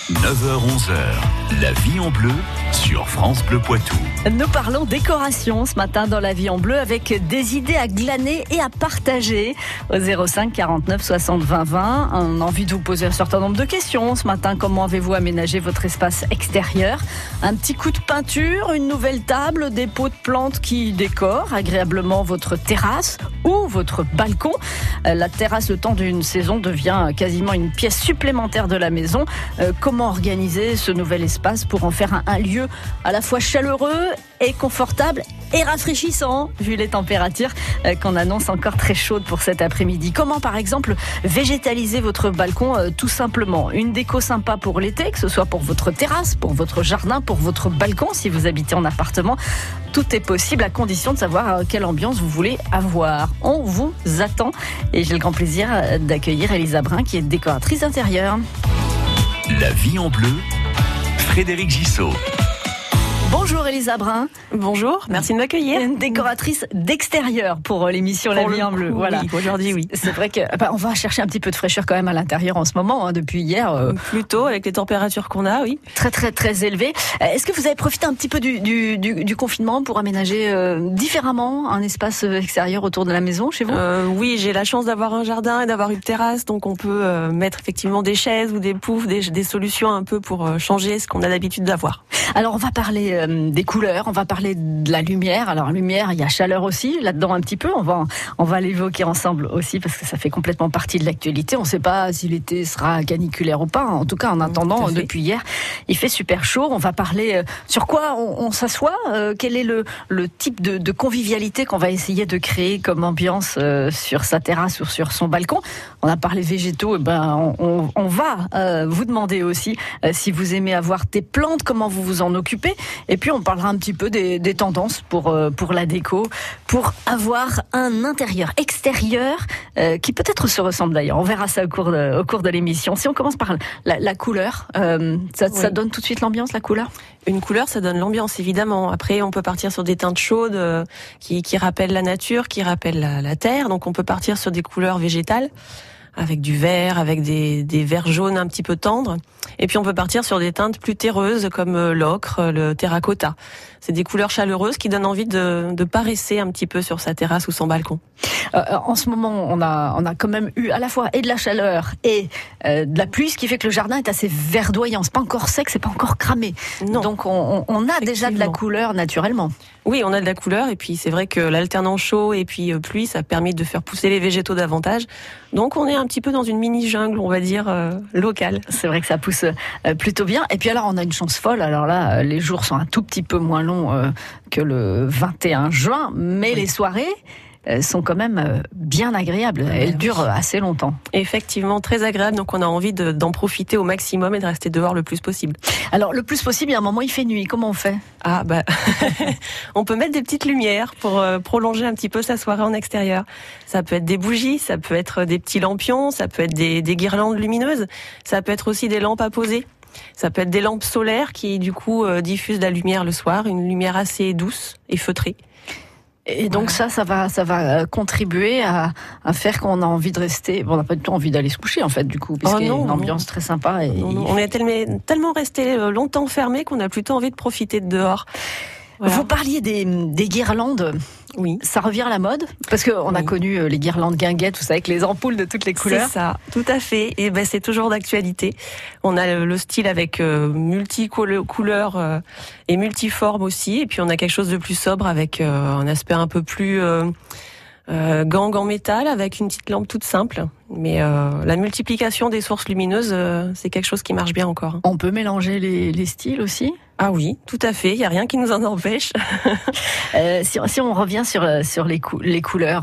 9h-11h, la vie en bleu sur France Bleu Poitou. Nous parlons décoration ce matin dans la vie en bleu avec des idées à glaner et à partager au 05 49 60 20 20. On a envie de vous poser un certain nombre de questions ce matin. Comment avez-vous aménagé votre espace extérieur? Un petit coup de peinture, une nouvelle table, des pots de plantes qui décorent agréablement votre terrasse ou votre balcon. La terrasse, le temps d'une saison, devient quasiment une pièce supplémentaire de la maison. Comment organiser ce nouvel espace pour en faire un lieu à la fois chaleureux et confortable et rafraîchissant, vu les températures qu'on annonce encore très chaudes pour cet après-midi. Comment, par exemple, végétaliser votre balcon tout simplement? Une déco sympa pour l'été, que ce soit pour votre terrasse, pour votre jardin, pour votre balcon, si vous habitez en appartement. Tout est possible à condition de savoir quelle ambiance vous voulez avoir. On vous attend et j'ai le grand plaisir d'accueillir Elisa Brun, qui est décoratrice intérieure. La vie en bleu, Frédéric Gissot. Bonjour Elisa Brun. Bonjour, merci de m'accueillir. Une décoratrice d'extérieur pour l'émission La Vie en Bleu. Voilà. Oui, aujourd'hui, oui. C'est vrai que on va chercher un petit peu de fraîcheur quand même à l'intérieur en ce moment, depuis hier. Plutôt avec les températures qu'on a, oui. Très très très élevées. Est-ce que vous avez profité un petit peu du confinement pour aménager différemment un espace extérieur autour de la maison chez vous? Oui, j'ai la chance d'avoir un jardin et d'avoir une terrasse, donc on peut mettre effectivement des chaises ou des poufs, des solutions un peu pour changer ce qu'on a l'habitude d'avoir. Alors on va parler des couleurs, on va parler de la lumière. Alors lumière, il y a chaleur aussi là-dedans un petit peu. On va l'évoquer ensemble aussi parce que ça fait complètement partie de l'actualité. On ne sait pas si l'été sera caniculaire ou pas. En tout cas, en attendant, depuis hier, il fait super chaud. On va parler sur quoi on s'assoit. Quel est le type de convivialité qu'on va essayer de créer comme ambiance sur sa terrasse ou sur son balcon. On a parlé végétaux. On va vous demander aussi si vous aimez avoir des plantes, comment vous vous en occupez. Et puis on parlera un petit peu des tendances pour la déco, pour avoir un intérieur extérieur qui peut-être se ressemble d'ailleurs. On verra ça au cours de l'émission. Si on commence par la couleur, ça donne tout de suite l'ambiance, la couleur? Une couleur, ça donne l'ambiance, évidemment. Après, on peut partir sur des teintes chaudes qui rappellent la nature, qui rappellent la terre. Donc on peut partir sur des couleurs végétales, avec du vert, avec des verts jaunes un petit peu tendres. Et puis on peut partir sur des teintes plus terreuses comme l'ocre, le terracotta. C'est des couleurs chaleureuses qui donnent envie de paresser un petit peu sur sa terrasse ou son balcon. En ce moment, on a quand même eu à la fois et de la chaleur et de la pluie, ce qui fait que le jardin est assez verdoyant. C'est pas encore sec, c'est pas encore cramé. Non. Donc on a déjà de la couleur naturellement. Oui, on a de la couleur et puis c'est vrai que l'alternance chaud et puis pluie, ça permet de faire pousser les végétaux davantage. Donc on est un petit peu dans une mini jungle, on va dire locale. C'est vrai que ça pousse plutôt bien. Et puis alors on a une chance folle. Alors là, les jours sont un tout petit peu moins longs que le 21 juin, mais les soirées sont quand même bien agréables. Elles durent assez longtemps. Effectivement, très agréable. Donc on a envie d'en profiter au maximum et de rester dehors le plus possible. Alors le plus possible, il y a un moment il fait nuit. Comment on fait? On peut mettre des petites lumières pour prolonger un petit peu sa soirée en extérieur. Ça peut être des bougies, ça peut être des petits lampions, ça peut être des guirlandes lumineuses, ça peut être aussi des lampes à poser. Ça peut être des lampes solaires qui du coup diffusent la lumière le soir, une lumière assez douce et feutrée. Et donc ça va contribuer à faire qu'on a envie de rester. Bon, on n'a pas du tout envie d'aller se coucher en fait du coup, parce qu'il y a une ambiance très sympa. On est tellement resté longtemps fermé qu'on a plutôt envie de profiter de dehors. Voilà. Vous parliez des guirlandes. Oui. Ça revient à la mode? Parce qu'on a connu les guirlandes guinguettes, vous savez, avec les ampoules de toutes les couleurs. C'est ça, tout à fait. Et c'est toujours d'actualité. On a le style avec multicouleurs et multiformes aussi. Et puis on a quelque chose de plus sobre avec un aspect un peu plus gang en métal avec une petite lampe toute simple. Mais la multiplication des sources lumineuses, c'est quelque chose qui marche bien encore. On peut mélanger les styles aussi? Ah oui, tout à fait. Il n'y a rien qui nous en empêche. Si on revient sur les couleurs,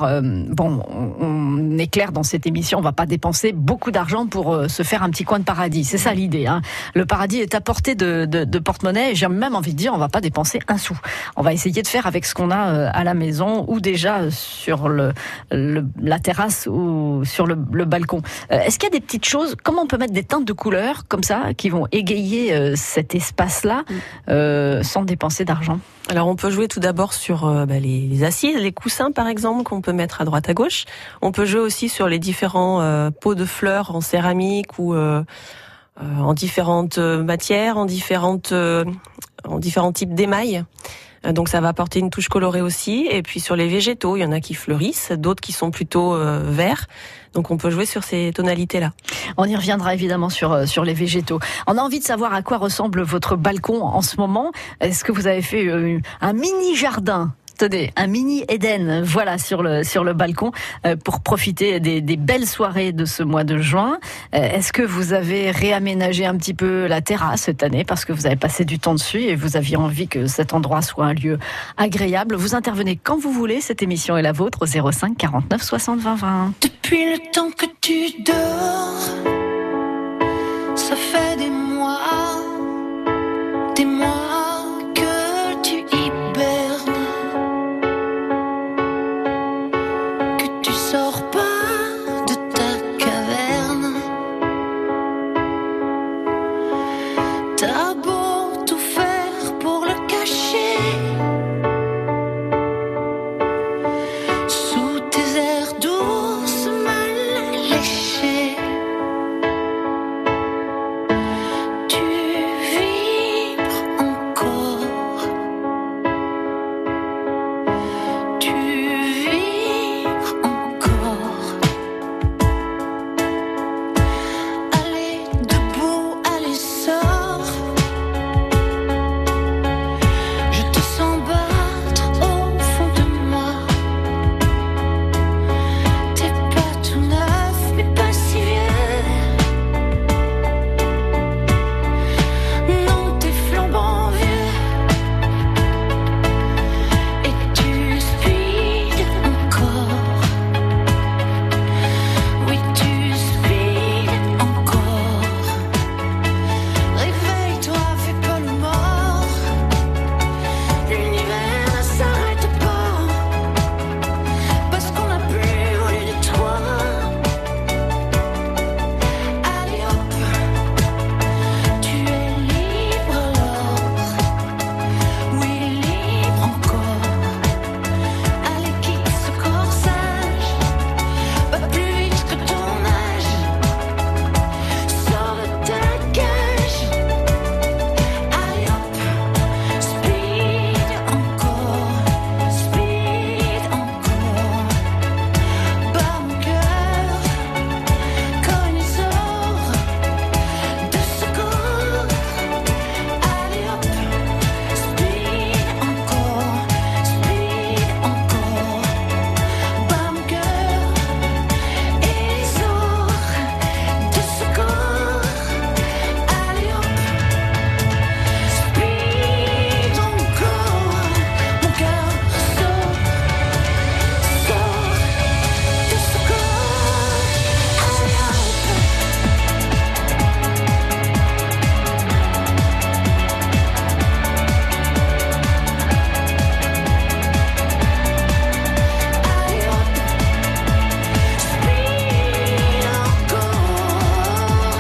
on est clair dans cette émission, on va pas dépenser beaucoup d'argent pour se faire un petit coin de paradis. C'est ça l'idée. Hein. Le paradis est à portée de porte-monnaie. Et j'ai même envie de dire, on va pas dépenser un sou. On va essayer de faire avec ce qu'on a à la maison ou déjà sur la terrasse ou sur le balcon. Est-ce qu'il y a des petites choses, comment on peut mettre des teintes de couleurs comme ça qui vont égayer cet espace-là sans dépenser d'argent? Alors on peut jouer tout d'abord sur les assises, les coussins par exemple qu'on peut mettre à droite à gauche. On peut jouer aussi sur les différents pots de fleurs en céramique ou en différentes matières, en différents types d'émail. Donc ça va apporter une touche colorée aussi. Et puis sur les végétaux, il y en a qui fleurissent, d'autres qui sont plutôt verts. Donc on peut jouer sur ces tonalités-là. On y reviendra évidemment sur les végétaux. On a envie de savoir à quoi ressemble votre balcon en ce moment. Est-ce que vous avez fait un mini jardin ? Tenez, un mini Éden, voilà, sur le balcon, pour profiter des belles soirées de ce mois de juin. Est-ce que vous avez réaménagé un petit peu la terrasse cette année parce que vous avez passé du temps dessus et vous aviez envie que cet endroit soit un lieu agréable? Vous intervenez quand vous voulez, cette émission est la vôtre au 05 49 60 20 20. Depuis le temps que tu dors, ça fait des mois que tu hibernes, que tu sors pas de ta caverne. T'as beau tout faire pour le cacher, sous tes airs d'ours mal léchés. Tu vibres encore, tu vibres encore. Allez debout, allez sors. Je te sens battre au fond de moi. T'es pas tout neuf, mais pas si vieux. Non, t'es flambant vieux. Et tu speed encore. Oui, tu speed encore. Réveille-toi, fais pas le mort. L'univers ne s'arrête pas, parce qu'on n'a plus voulu de toi. Allez hop, tu es libre alors. Oui, libre encore. Allez, quitte ce corsage, pas plus vite que ton âge. Sors de ta cage. Allez hop, speed encore, speed encore. Bas mon cœur, connaisseur de secours. Allez hop, speed encore, bas mon cœur, essor de secours. Allez hop, speed encore, mon cœur sort de secours. Allez hop. Allez hop, speed encore.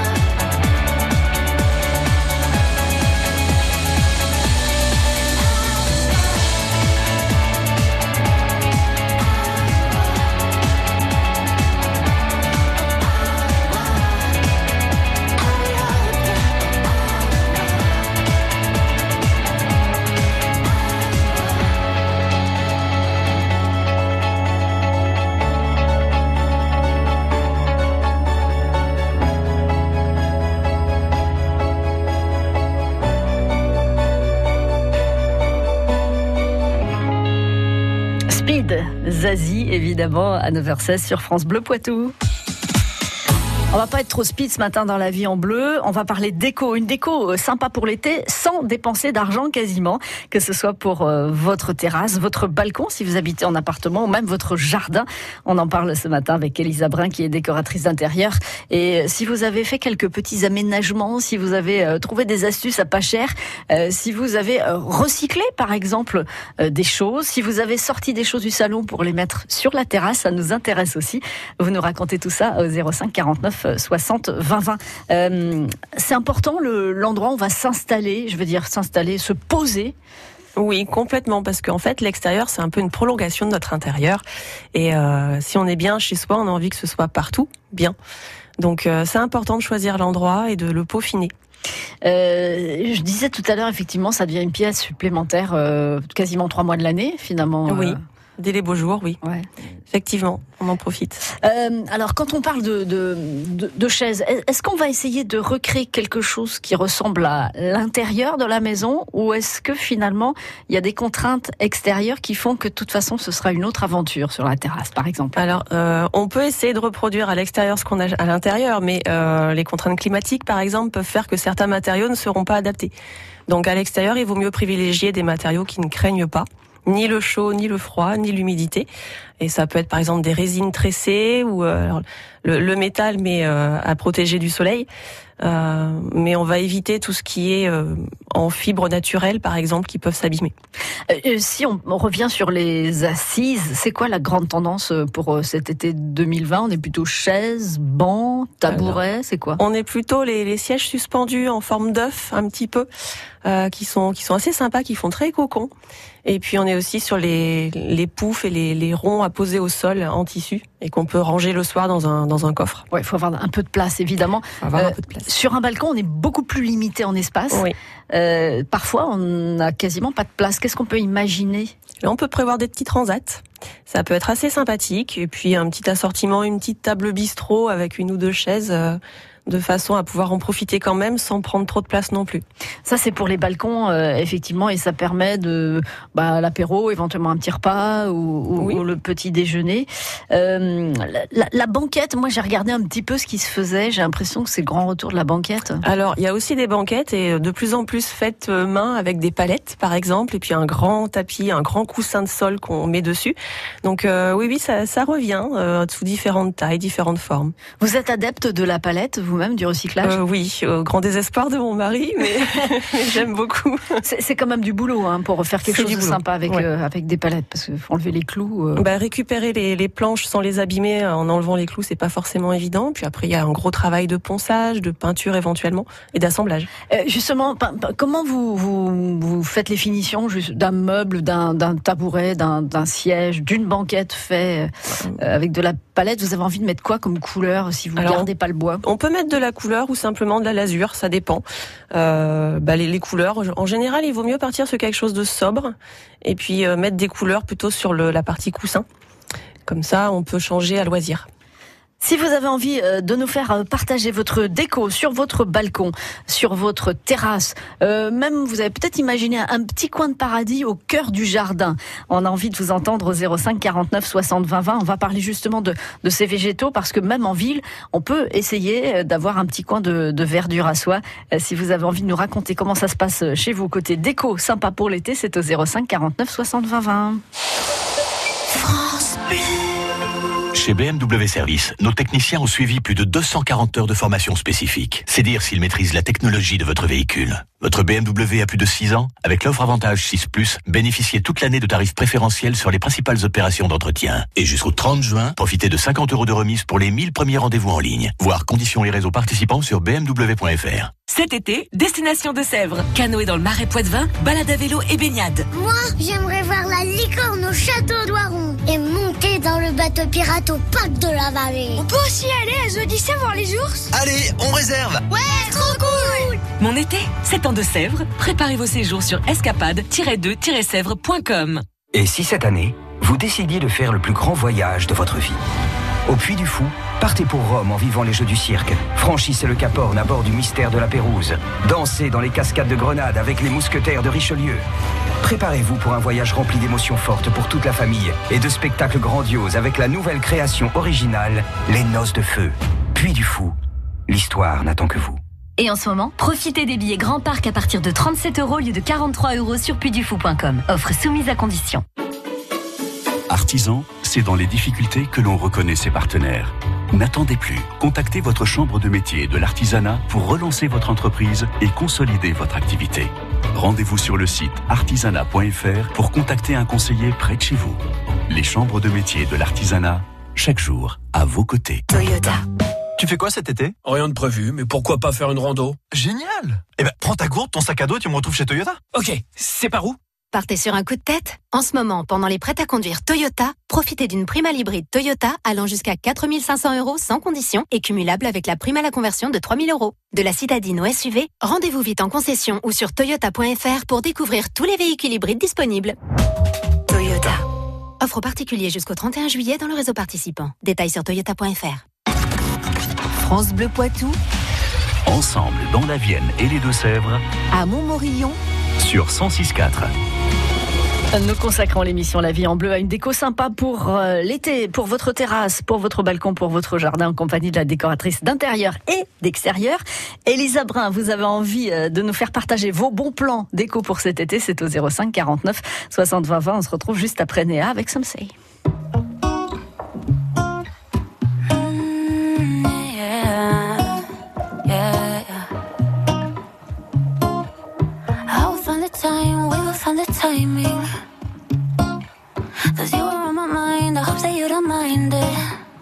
Speed, Zazie, évidemment, à 9h16 sur France Bleu Poitou. On va pas être trop speed ce matin dans la vie en bleu. On va parler de déco. Une déco sympa pour l'été, sans dépenser d'argent quasiment. Que ce soit pour votre terrasse, votre balcon, si vous habitez en appartement, ou même votre jardin. On en parle ce matin avec Elisa Brun, qui est décoratrice d'intérieur. Et si vous avez fait quelques petits aménagements, si vous avez trouvé des astuces à pas cher, si vous avez recyclé, par exemple, des choses, si vous avez sorti des choses du salon pour les mettre sur la terrasse, ça nous intéresse aussi. Vous nous racontez tout ça au 05 49 60 20 20. C'est important l'endroit où on va s'installer, se poser. Oui, complètement, parce qu'en fait, l'extérieur, c'est un peu une prolongation de notre intérieur. Et si on est bien chez soi, on a envie que ce soit partout bien. Donc c'est important de choisir l'endroit et de le peaufiner. Je disais tout à l'heure, effectivement, ça devient une pièce supplémentaire quasiment 3 mois de l'année, finalement. Oui. Dès les beaux jours, oui. Ouais. Effectivement, on en profite. Alors, quand on parle de chaises, est-ce qu'on va essayer de recréer quelque chose qui ressemble à l'intérieur de la maison, ou est-ce que finalement, il y a des contraintes extérieures qui font que de toute façon, ce sera une autre aventure sur la terrasse, par exemple? Alors, on peut essayer de reproduire à l'extérieur ce qu'on a à l'intérieur, mais les contraintes climatiques, par exemple, peuvent faire que certains matériaux ne seront pas adaptés. Donc, à l'extérieur, il vaut mieux privilégier des matériaux qui ne craignent pas ni le chaud, ni le froid, ni l'humidité. Et ça peut être par exemple des résines tressées ou le métal, mais à protéger du soleil. Mais on va éviter tout ce qui est en fibres naturelles, par exemple, qui peuvent s'abîmer. Si on revient sur les assises, c'est quoi la grande tendance pour cet été 2020? On est plutôt chaises, bancs, tabourets, c'est quoi? On est plutôt les sièges suspendus en forme d'œuf, un petit peu, qui sont assez sympas, qui font très cocon. Et puis on est aussi sur les poufs et les ronds à poser au sol en tissu et qu'on peut ranger le soir dans un coffre. Ouais, il faut avoir un peu de place, évidemment. Un peu de place. Sur un balcon, on est beaucoup plus limité en espace. Oui. Parfois, on n'a quasiment pas de place. Qu'est-ce qu'on peut imaginer? Là, on peut prévoir des petits transats. Ça peut être assez sympathique. Et puis un petit assortiment, une petite table bistrot avec une ou deux chaises, de façon à pouvoir en profiter quand même sans prendre trop de place non plus. Ça, c'est pour les balcons, effectivement, et ça permet de l'apéro, éventuellement un petit repas ou le petit déjeuner. La banquette, moi j'ai regardé un petit peu ce qui se faisait, j'ai l'impression que c'est le grand retour de la banquette. Alors, il y a aussi des banquettes et de plus en plus faites main avec des palettes, par exemple, et puis un grand tapis, un grand coussin de sol qu'on met dessus. Donc oui, ça revient sous différentes tailles, différentes formes. Vous êtes adepte de la palette, vous-même, du recyclage? Oui, au grand désespoir de mon mari, mais j'aime beaucoup. C'est quand même du boulot pour faire quelque chose de sympa avec des palettes, parce qu'il faut enlever les clous. Récupérer les planches sans les abîmer en enlevant les clous, c'est pas forcément évident. Puis après, il y a un gros travail de ponçage, de peinture éventuellement, et d'assemblage. Justement, comment vous faites les finitions d'un meuble, d'un tabouret, d'un siège, d'une banquette fait avec de la palette? Vous avez envie de mettre quoi comme couleur si vous ne gardez pas le bois? On peut mettre de la couleur ou simplement de la lasure, ça dépend. Les couleurs, en général, il vaut mieux partir sur quelque chose de sobre et puis mettre des couleurs plutôt sur la partie coussin. Comme ça, on peut changer à loisir. Si vous avez envie de nous faire partager votre déco sur votre balcon, sur votre terrasse, même vous avez peut-être imaginé un petit coin de paradis au cœur du jardin. On a envie de vous entendre au 05 49 60 20 20. On va parler justement de ces végétaux parce que même en ville, on peut essayer d'avoir un petit coin de verdure à soi. Si vous avez envie de nous raconter comment ça se passe chez vous, côté déco, sympa pour l'été, c'est au 05 49 60 20 20. France Bleu. Chez BMW Service, nos techniciens ont suivi plus de 240 heures de formation spécifique. C'est dire s'ils maîtrisent la technologie de votre véhicule. Votre BMW a plus de 6 ans? Avec l'offre Avantage 6+, bénéficiez toute l'année de tarifs préférentiels sur les principales opérations d'entretien. Et jusqu'au 30 juin, profitez de 50 € de remise pour les 1000 premiers rendez-vous en ligne. Voir conditions et réseaux participants sur bmw.fr. Cet été, destination de Sèvres. Canoë dans le Marais Poitevin, balade à vélo et baignade. Moi, j'aimerais voir la licorne au château d'Oiron et monter dans le bateau pirate au parc de la Vallée. On peut aussi aller à Zodissé voir les ours? Allez, on réserve! Ouais, trop cool! Mon été, c'est en de Sèvres. Préparez vos séjours sur escapade-2-sèvres.com. Et si cette année, vous décidiez de faire le plus grand voyage de votre vie? Au Puy du Fou, partez pour Rome en vivant les Jeux du cirque. Franchissez le Cap Horn à bord du Mystère de la Pérouse. Dansez dans les cascades de Grenade avec les mousquetaires de Richelieu. Préparez-vous pour un voyage rempli d'émotions fortes pour toute la famille et de spectacles grandioses avec la nouvelle création originale, Les Noces de Feu. Puy du Fou, l'histoire n'attend que vous. Et en ce moment, profitez des billets Grand Parc à partir de 37 € au lieu de 43 € sur puydufou.com. Offre soumise à condition. Artisan, c'est dans les difficultés que l'on reconnaît ses partenaires. N'attendez plus. Contactez votre chambre de métier de l'artisanat pour relancer votre entreprise et consolider votre activité. Rendez-vous sur le site artisanat.fr pour contacter un conseiller près de chez vous. Les chambres de métier de l'artisanat, chaque jour, à vos côtés. Toyota. Tu fais quoi cet été? Rien de prévu, mais pourquoi pas faire une rando? Génial! Eh ben, prends ta gourde, ton sac à dos, tu me retrouves chez Toyota. Ok, c'est par où? Partez sur un coup de tête? En ce moment, pendant les prêts à conduire Toyota, profitez d'une prime à l'hybride Toyota allant jusqu'à 4 500 € sans condition et cumulable avec la prime à la conversion de 3 000 €. De la citadine au SUV, rendez-vous vite en concession ou sur toyota.fr pour découvrir tous les véhicules hybrides disponibles. Toyota. Offre aux particuliers jusqu'au 31 juillet dans le réseau participant. Détails sur toyota.fr. France Bleu Poitou. Ensemble dans la Vienne et les Deux-Sèvres. À Montmorillon. Sur 106.4. Nous consacrons l'émission La Vie en Bleu à une déco sympa pour l'été, pour votre terrasse, pour votre balcon, pour votre jardin, en compagnie de la décoratrice d'intérieur et d'extérieur. Elisa Brun, vous avez envie de nous faire partager vos bons plans déco pour cet été, c'est au 05 49 60 20 20. On se retrouve juste après Néa avec Some Say. Timing, 'cause you were on my mind. I hope that you don't mind it.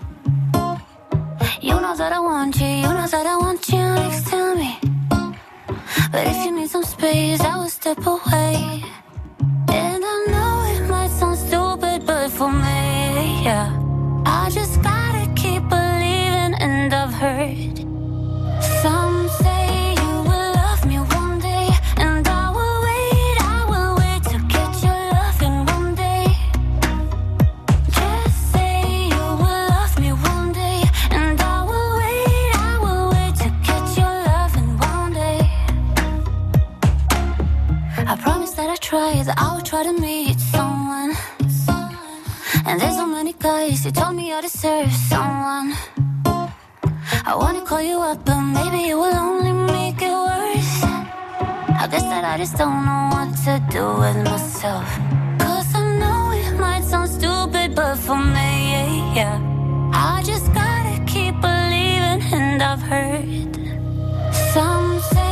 You know that I want you, you know that I want you next to me. But if you need some space, I will step away. And I know it might sound stupid, but for me, yeah, I just gotta keep believing. And I've heard some say that I would try to meet someone. And there's so many guys who told me I deserve someone. I wanna call you up, but maybe it will only make it worse. I guess that I just don't know what to do with myself. 'Cause I know it might sound stupid, but for me, yeah, I just gotta keep believing. And I've heard some say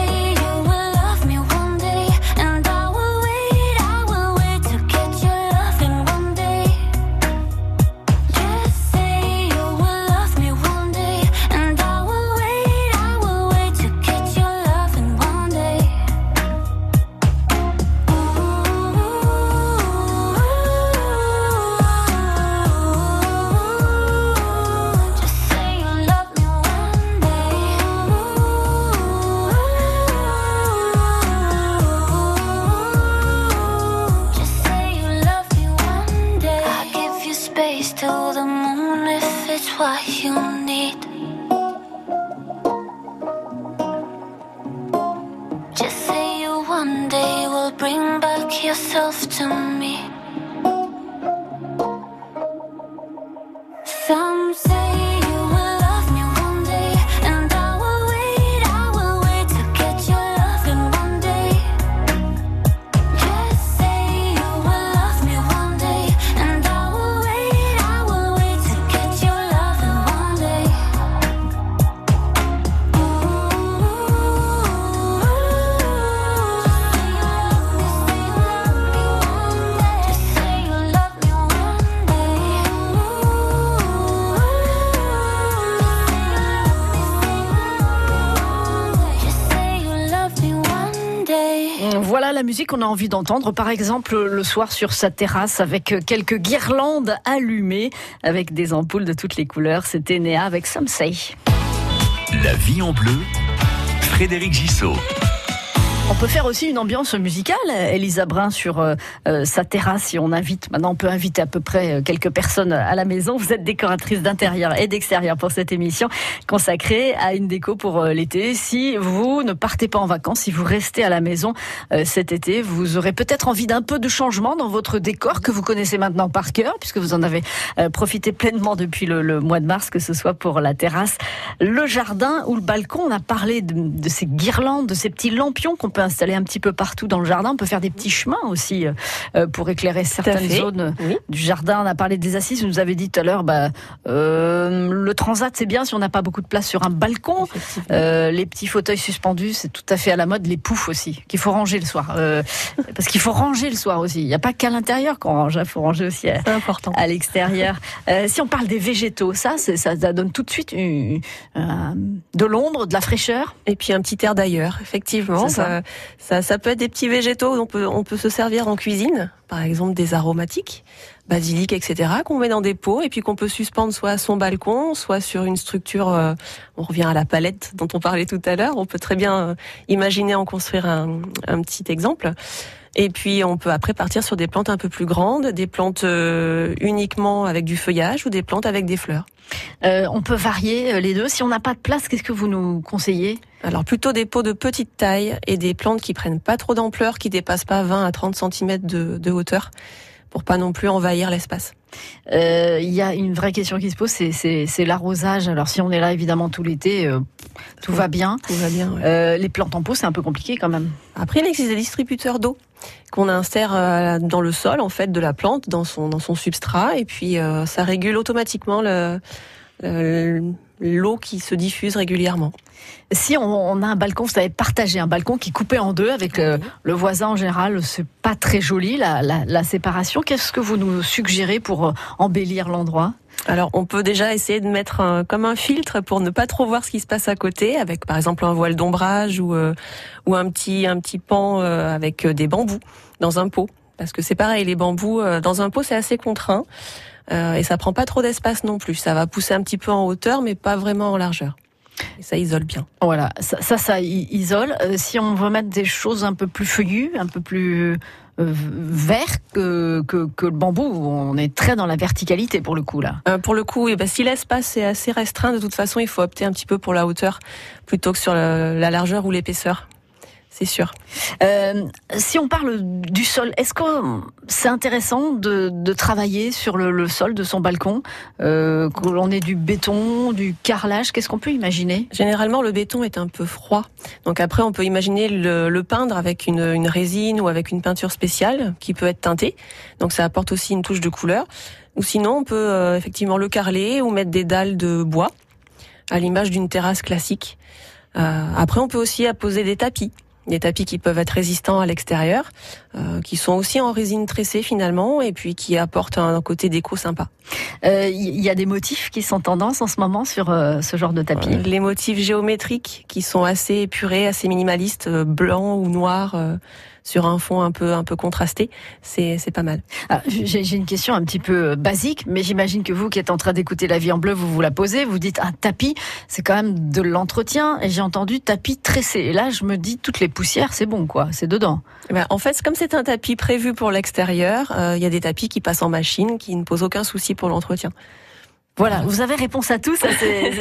what you need. Just say you one day will bring back yourself to me. Some say you will love me one day, and I will wait to get your love in one day. Just say you will love me one day, and I will wait to get your love in one day. Just say you love me one day. Just say you love me one day. Voilà la musique qu'on a envie d'entendre, par exemple le soir sur sa terrasse avec quelques guirlandes allumées, avec des ampoules de toutes les couleurs. C'était Néa avec Some Say. La Vie en Bleu, Frédéric Gissot. On peut faire aussi une ambiance musicale, Elisa Brun, sur sa terrasse. Si on invite, maintenant on peut inviter à peu près quelques personnes à la maison. Vous êtes décoratrice d'intérieur et d'extérieur pour cette émission consacrée à une déco pour l'été. Si vous ne partez pas en vacances, si vous restez à la maison cet été, vous aurez peut-être envie d'un peu de changement dans votre décor que vous connaissez maintenant par cœur, puisque vous en avez profité pleinement depuis le mois de mars, que ce soit pour la terrasse, le jardin ou le balcon. On a parlé de ces guirlandes, de ces petits lampions qu'on peut installer un petit peu partout dans le jardin. On peut faire des petits chemins aussi pour éclairer certaines zones du jardin. On a parlé des assises. Vous nous avez dit tout à l'heure, le transat, c'est bien si on n'a pas beaucoup de place sur un balcon. Les petits fauteuils suspendus, c'est tout à fait à la mode. Les poufs aussi, qu'il faut ranger le soir. Parce qu'il faut ranger le soir aussi. Il n'y a pas qu'à l'intérieur qu'on range. Il faut ranger aussi à l'extérieur. Si on parle des végétaux, ça donne tout de suite de l'ombre, de la fraîcheur. Et puis un petit air d'ailleurs, effectivement. Ça peut être des petits végétaux, on peut se servir en cuisine, par exemple des aromatiques, basilic, etc., qu'on met dans des pots et puis qu'on peut suspendre soit à son balcon, soit sur une structure, on revient à la palette dont on parlait tout à l'heure, on peut très bien imaginer en construire un petit exemple. Et puis on peut après partir sur des plantes un peu plus grandes, des plantes uniquement avec du feuillage ou des plantes avec des fleurs. On peut varier les deux. Si on n'a pas de place, qu'est-ce que vous nous conseillez ? Alors plutôt des pots de petite taille et des plantes qui prennent pas trop d'ampleur, qui dépassent pas 20 à 30 cm de hauteur, pour pas non plus envahir l'espace. Il y a une vraie question qui se pose, c'est l'arrosage. Alors si on est là évidemment tout l'été, tout va bien. Tout va bien. Ouais. Les plantes en pot, c'est un peu compliqué quand même. Après, il existe des distributeurs d'eau qu'on insère dans le sol en fait de la plante, dans son substrat, et puis ça régule automatiquement l'eau qui se diffuse régulièrement. Si on a un balcon, vous savez, partagé un balcon qui est coupé en deux avec le voisin en général, c'est pas très joli la séparation. Qu'est-ce que vous nous suggérez pour embellir l'endroit ? Alors, on peut déjà essayer de mettre comme un filtre pour ne pas trop voir ce qui se passe à côté, avec par exemple un voile d'ombrage ou un petit pan avec des bambous dans un pot. Parce que c'est pareil, les bambous dans un pot, c'est assez contraint et ça prend pas trop d'espace non plus. Ça va pousser un petit peu en hauteur, mais pas vraiment en largeur. Et ça isole bien. Voilà, ça isole. Si on veut mettre des choses un peu plus feuillues, un peu plus vert que le bambou, on est très dans la verticalité pour le coup là. Pour le coup, si l'espace est assez restreint, de toute façon, il faut opter un petit peu pour la hauteur plutôt que sur la largeur ou l'épaisseur. C'est sûr. Si on parle du sol, est-ce que c'est intéressant de travailler sur le sol de son balcon, que l'on ait du béton, du carrelage, qu'est-ce qu'on peut imaginer ? Généralement, le béton est un peu froid. Donc après, on peut imaginer le peindre avec une résine ou avec une peinture spéciale qui peut être teintée. Donc ça apporte aussi une touche de couleur. Ou sinon, on peut effectivement le carreler ou mettre des dalles de bois, à l'image d'une terrasse classique. Après, on peut aussi apposer des tapis qui peuvent être résistants à l'extérieur, qui sont aussi en résine tressée finalement, et puis qui apportent un côté déco sympa. Il y a des motifs qui sont tendance en ce moment sur ce genre de tapis. Les motifs géométriques qui sont assez épurés, assez minimalistes, blancs ou noirs, sur un fond un peu contrasté, c'est pas mal. Alors, j'ai une question un petit peu basique, mais j'imagine que vous qui êtes en train d'écouter La Vie en Bleu, vous la posez, vous dites un tapis, c'est quand même de l'entretien, et j'ai entendu tapis tressé. Et là, je me dis, toutes les poussières, c'est bon, quoi, c'est dedans. En fait, comme c'est un tapis prévu pour l'extérieur, il y a des tapis qui passent en machine, qui ne posent aucun souci pour l'entretien. Voilà, vous avez réponse à tout, ça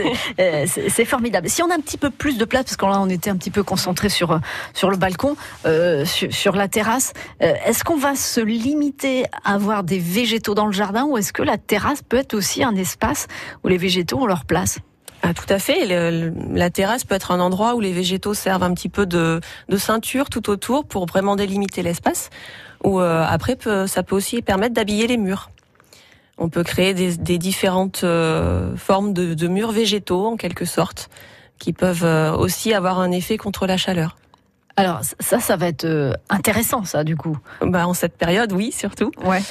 c'est formidable. Si on a un petit peu plus de place, parce que là on était un petit peu concentré sur le balcon, sur la terrasse, est-ce qu'on va se limiter à avoir des végétaux dans le jardin, ou est-ce que la terrasse peut être aussi un espace où les végétaux ont leur place ? Ah, tout à fait. La terrasse peut être un endroit où les végétaux servent un petit peu de ceinture tout autour pour vraiment délimiter l'espace. Ou après, ça peut aussi permettre d'habiller les murs. On peut créer des différentes formes de murs végétaux, en quelque sorte, qui peuvent aussi avoir un effet contre la chaleur. Alors ça va être intéressant, ça, du coup. En cette période, oui, surtout. Ouais.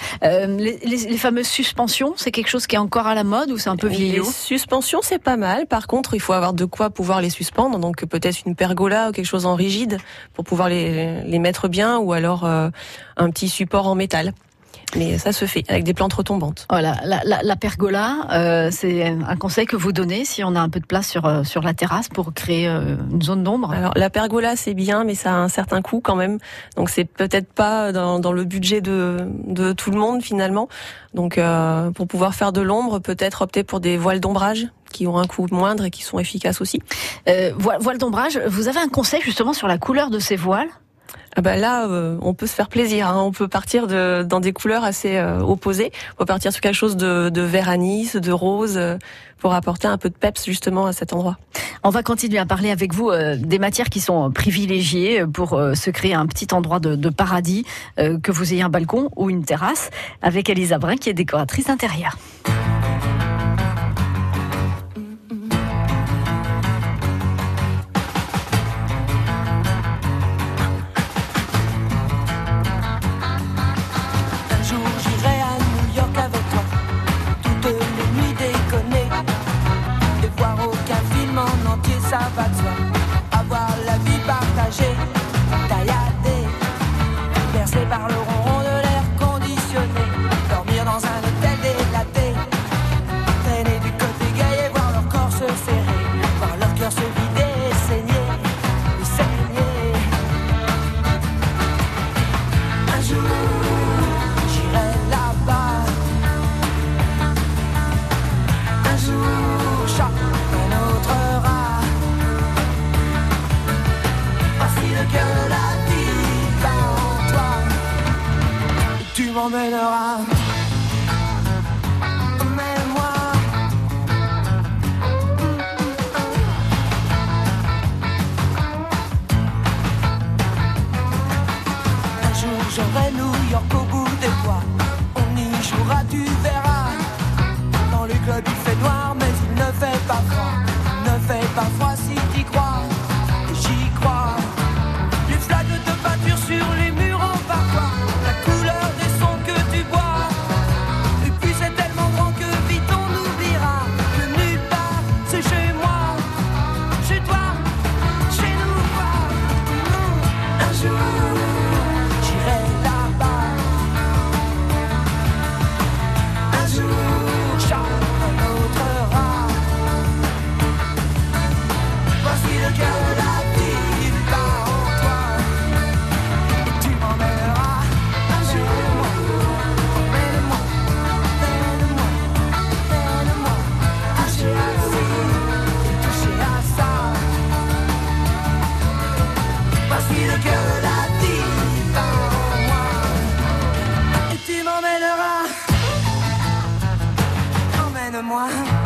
Les fameuses suspensions, c'est quelque chose qui est encore à la mode ou c'est un peu vieillot ? Les suspensions, c'est pas mal. Par contre, il faut avoir de quoi pouvoir les suspendre. Donc peut-être une pergola ou quelque chose en rigide pour pouvoir les mettre bien, ou alors un petit support en métal. Mais ça se fait avec des plantes retombantes. Voilà, la pergola, c'est un conseil que vous donnez si on a un peu de place sur la terrasse pour créer une zone d'ombre. Alors la pergola c'est bien, mais ça a un certain coût quand même. Donc c'est peut-être pas dans le budget de tout le monde finalement. Donc pour pouvoir faire de l'ombre, peut-être opter pour des voiles d'ombrage qui ont un coût moindre et qui sont efficaces aussi. Voiles d'ombrage, vous avez un conseil justement sur la couleur de ces voiles ? Là, on peut se faire plaisir. On peut partir dans des couleurs assez opposées. On peut partir sur quelque chose de vert anis, de rose, pour apporter un peu de peps justement à cet endroit. On va continuer à parler avec vous des matières qui sont privilégiées pour se créer un petit endroit de paradis, que vous ayez un balcon ou une terrasse, avec Elisa Brun qui est décoratrice d'intérieur. Ça va de soi, avoir la vie partagée. que la vie va en toi. Tu m'emmèneras. Emmène-moi. Un jour j'aurai New York au bout des doigts. On y jouera, tu verras. Dans les clubs il fait noir mais il ne fait pas froid. Il ne fait pas froid si t'y crois. Et j'y crois. Les flaques de peinture sur les murs en parfois. La couleur des sons que tu bois. Et puis c'est tellement grand que vite on oubliera que nulle part c'est chez moi, chez toi, chez nous. Un jour j'irai là-bas. Un jour chacun un autre rat. Voici le cœur de la vie bat en toi. Et tu m'emmèneras un jour. Emmène-moi, emmène-moi, emmène-moi. Toucher à ci, toucher à ça. Voici le cœur de la vie bat en moi. Et tu m'emmèneras. Emmène-moi.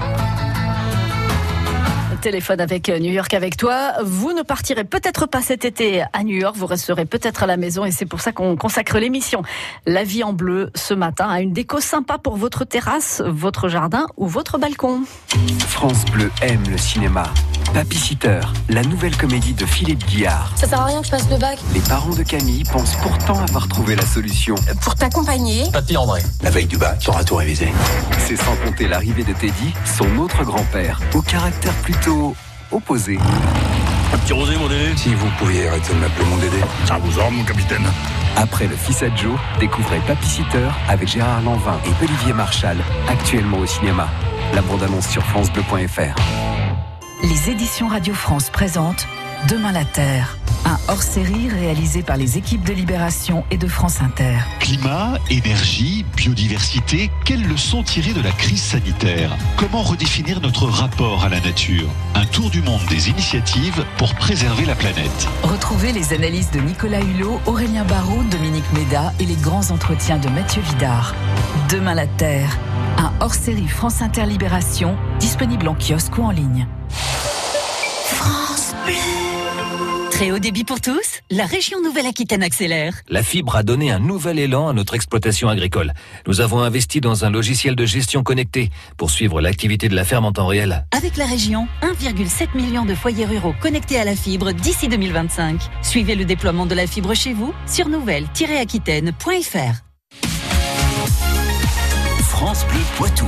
Téléphone avec New York avec toi. Vous ne partirez peut-être pas cet été à New York, vous resterez peut-être à la maison et c'est pour ça qu'on consacre l'émission La vie en bleu ce matin à une déco sympa pour votre terrasse, votre jardin ou votre balcon. France Bleu aime le cinéma. Babysitter, la nouvelle comédie de Philippe Guillard. Ça sert à rien que je passe le bac. Les parents de Camille pensent pourtant avoir trouvé la solution. Pour t'accompagner. Papy André. La veille du bac, t'auras tout révisé. C'est sans compter l'arrivée de Teddy, son autre grand-père, au caractère plutôt opposé. Un petit rosé, mon Dédé. Si vous pouviez arrêter de m'appeler mon Dédé. Ça vous ordre, mon capitaine. Après le fils à Joe, découvrez Babysitter avec Gérard Lanvin et Olivier Marchal, actuellement au cinéma. La bande-annonce sur francebleu.fr. Les éditions Radio France présentent Demain la Terre, un hors-série réalisé par les équipes de Libération et de France Inter. Climat, énergie, biodiversité, quelles leçons tirer de la crise sanitaire? Comment redéfinir notre rapport à la nature? Un tour du monde des initiatives pour préserver la planète. Retrouvez les analyses de Nicolas Hulot, Aurélien Barraud, Dominique Méda et les grands entretiens de Mathieu Vidard. Demain la Terre, un hors-série France Inter Libération, disponible en kiosque ou en ligne. France Bleu. Très haut débit pour tous, la région Nouvelle-Aquitaine accélère. La fibre a donné un nouvel élan à notre exploitation agricole. Nous avons investi dans un logiciel de gestion connecté pour suivre l'activité de la ferme en temps réel. Avec la région, 1,7 million de foyers ruraux connectés à la fibre d'ici 2025. Suivez le déploiement de la fibre chez vous sur nouvelle-aquitaine.fr. France Bleu Poitou.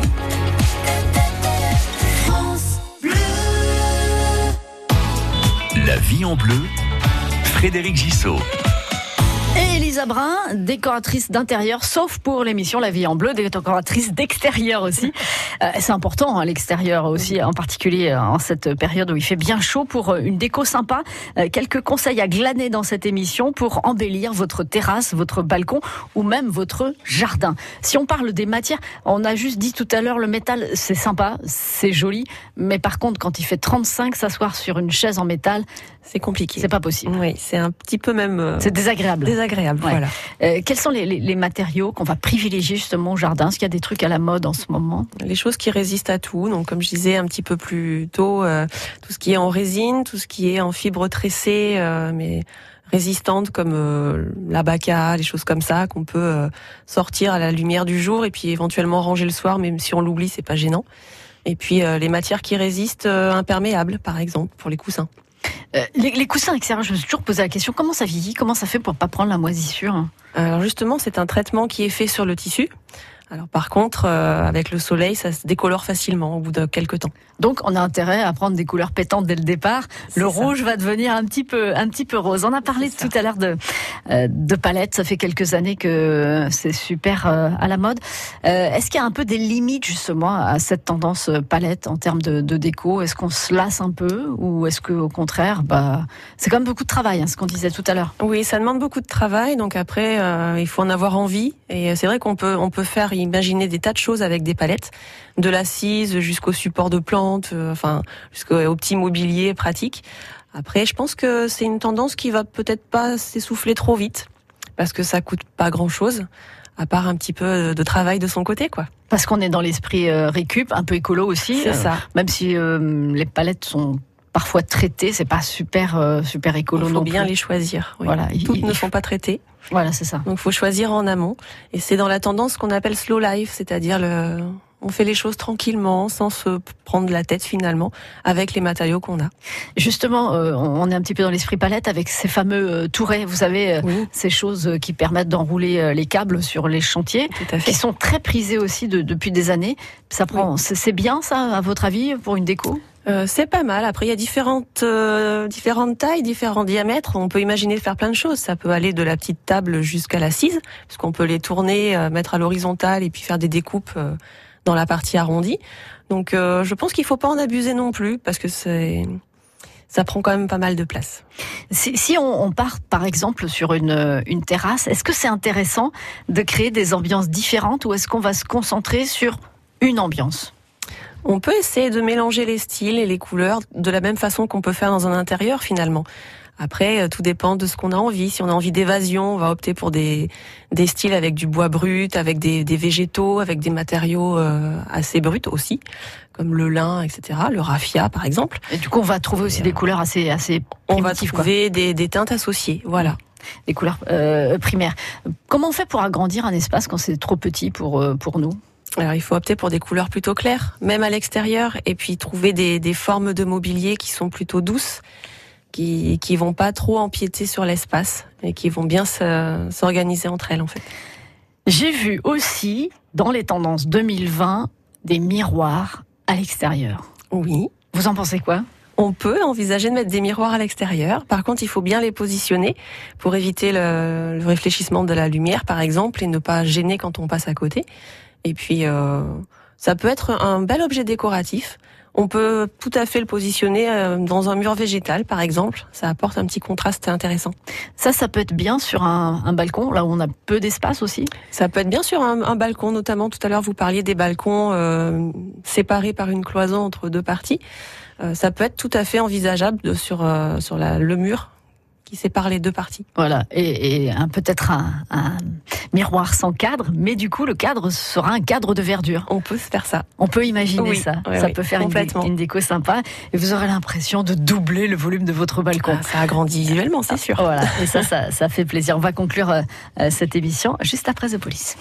La vie en bleu, Frédéric Gissot. Et Elisa Brun, décoratrice d'intérieur, sauf pour l'émission La vie en bleu, décoratrice d'extérieur aussi. C'est important, hein, l'extérieur aussi, en particulier en cette période où il fait bien chaud, pour une déco sympa. Quelques conseils à glaner dans cette émission pour embellir votre terrasse, votre balcon ou même votre jardin. Si on parle des matières, on a juste dit tout à l'heure, le métal, c'est sympa, c'est joli, mais par contre, quand il fait 35, s'asseoir sur une chaise en métal, c'est compliqué. C'est pas possible. Oui, c'est un petit peu même... c'est désagréable. Désagréable, ouais. Voilà. Quels sont les matériaux qu'on va privilégier justement au jardin? Est-ce qu'il y a des trucs à la mode en ce moment? Les choses qui résistent à tout. Donc, comme je disais un petit peu plus tôt, tout ce qui est en résine, tout ce qui est en fibre tressée, mais résistantes comme l'abaca, les choses comme ça qu'on peut sortir à la lumière du jour et puis éventuellement ranger le soir, même si on l'oublie, c'est pas gênant. Et puis les matières qui résistent, imperméables par exemple pour les coussins. Les coussins extérieurs, je me suis toujours posé la question, comment ça vieillit? Comment ça fait pour pas prendre la moisissure? Alors justement, c'est un traitement qui est fait sur le tissu. Alors par contre, avec le soleil, ça se décolore facilement au bout de quelques temps. Donc on a intérêt à prendre des couleurs pétantes dès le départ. Le rouge va devenir un petit peu rose. On a parlé tout à l'heure de palettes. Ça fait quelques années que c'est super à la mode. Est-ce qu'il y a un peu des limites justement à cette tendance palette en termes de déco? Est-ce qu'on se lasse un peu ou est-ce que au contraire, c'est quand même beaucoup de travail, hein, ce qu'on disait tout à l'heure. Oui, ça demande beaucoup de travail. Donc après, il faut en avoir envie. Et c'est vrai qu'on peut faire imaginer des tas de choses avec des palettes, de l'assise jusqu'au support de plantes, jusqu'au petit mobilier pratique. Après, je pense que c'est une tendance qui va peut-être pas s'essouffler trop vite, parce que ça coûte pas grand-chose, à part un petit peu de travail de son côté, quoi. Parce qu'on est dans l'esprit récup, un peu écolo aussi. C'est ça. Même si les palettes sont parfois traitées, c'est pas super écolo. Il faut non bien plus. les choisir. Oui. Voilà, Toutes ne sont pas traitées. Voilà, c'est ça. Donc, il faut choisir en amont. Et c'est dans la tendance qu'on appelle slow life, c'est-à-dire on fait les choses tranquillement, sans se prendre la tête finalement, avec les matériaux qu'on a. Justement, on est un petit peu dans l'esprit palette avec ces fameux tourets, vous savez, ces choses qui permettent d'enrouler les câbles sur les chantiers, qui sont très prisés aussi depuis des années. Ça prend, c'est bien ça, à votre avis, pour une déco ? C'est pas mal. Après, il y a différentes tailles, différents diamètres. On peut imaginer faire plein de choses. Ça peut aller de la petite table jusqu'à l'assise, parce qu'on peut les tourner, mettre à l'horizontale et puis faire des découpes dans la partie arrondie. Donc, je pense qu'il faut pas en abuser non plus, parce que ça prend quand même pas mal de place. Si on part, par exemple, sur une terrasse, est-ce que c'est intéressant de créer des ambiances différentes ou est-ce qu'on va se concentrer sur une ambiance ? On peut essayer de mélanger les styles et les couleurs de la même façon qu'on peut faire dans un intérieur finalement. Après, tout dépend de ce qu'on a envie. Si on a envie d'évasion, on va opter pour des styles avec du bois brut, avec des végétaux, avec des matériaux assez bruts aussi, comme le lin, etc. Le raffia, par exemple. Et du coup, on va trouver aussi des couleurs assez primitives. On va trouver des teintes associées, voilà. Des couleurs primaires. Comment on fait pour agrandir un espace quand c'est trop petit pour nous ? Alors, il faut opter pour des couleurs plutôt claires, même à l'extérieur, et puis trouver des formes de mobilier qui sont plutôt douces, qui vont pas trop empiéter sur l'espace et qui vont bien s'organiser entre elles, en fait. J'ai vu aussi, dans les tendances 2020, des miroirs à l'extérieur. Oui. Vous en pensez quoi ? On peut envisager de mettre des miroirs à l'extérieur. Par contre, il faut bien les positionner pour éviter le réfléchissement de la lumière, par exemple, et ne pas gêner quand on passe à côté. Et puis, ça peut être un bel objet décoratif. On peut tout à fait le positionner dans un mur végétal, par exemple. Ça apporte un petit contraste intéressant. Ça peut être bien sur un balcon, là où on a peu d'espace aussi. Ça peut être bien sur un balcon, notamment tout à l'heure, vous parliez des balcons séparés par une cloison entre deux parties. Ça peut être tout à fait envisageable sur le mur qui sépare les deux parties. Voilà, et peut-être un miroir sans cadre, mais du coup le cadre sera un cadre de verdure. On peut se faire ça. On peut imaginer ça. Oui, ça peut faire une déco sympa, et vous aurez l'impression de doubler le volume de votre balcon. Ça agrandit visuellement, c'est sûr. Voilà, et ça fait plaisir. On va conclure cette émission juste après The Police.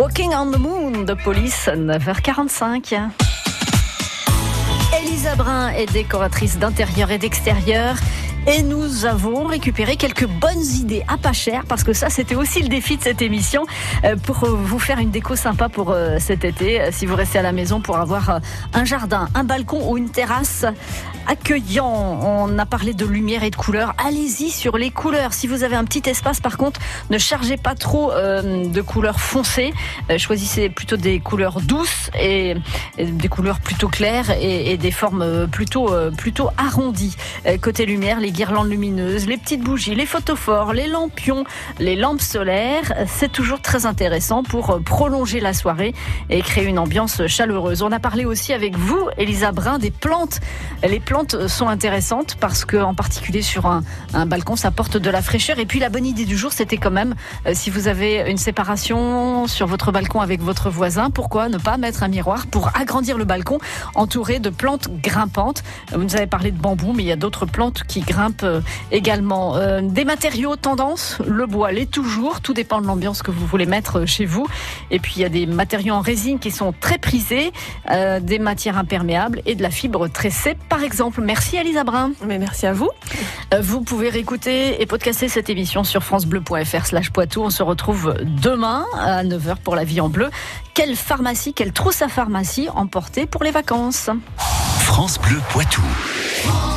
Walking on the Moon de Police, 9h45. Elisa Brun est décoratrice d'intérieur et d'extérieur. Et nous avons récupéré quelques bonnes idées à pas cher, parce que ça, c'était aussi le défi de cette émission, pour vous faire une déco sympa pour cet été, si vous restez à la maison, pour avoir un jardin, un balcon ou une terrasse accueillant. On a parlé de lumière et de couleurs. Allez-y sur les couleurs. Si vous avez un petit espace, par contre, ne chargez pas trop de couleurs foncées. Choisissez plutôt des couleurs douces et des couleurs plutôt claires et des formes plutôt arrondies. Côté lumière, les guirlandes lumineuses, les petites bougies, les photophores, les lampions, les lampes solaires, c'est toujours très intéressant pour prolonger la soirée et créer une ambiance chaleureuse. On a parlé aussi avec vous, Elisa Brun, des plantes. Les plantes sont intéressantes parce que, en particulier sur un balcon, ça apporte de la fraîcheur. Et puis la bonne idée du jour, c'était quand même, si vous avez une séparation sur votre balcon avec votre voisin, pourquoi ne pas mettre un miroir pour agrandir le balcon entouré de plantes grimpantes. Vous nous avez parlé de bambou, mais il y a d'autres plantes qui grimpent également. Des matériaux tendance, le bois l'est toujours, tout dépend de l'ambiance que vous voulez mettre chez vous. Et puis il y a des matériaux en résine qui sont très prisés, des matières imperméables et de la fibre tressée par exemple. Merci Elisa Brun. Mais merci à vous. Vous pouvez réécouter et podcaster cette émission sur francebleu.fr/Poitou. On se retrouve demain à 9h pour La Vie en Bleu. Quelle trousse à pharmacie emporter pour les vacances? France Bleu Poitou.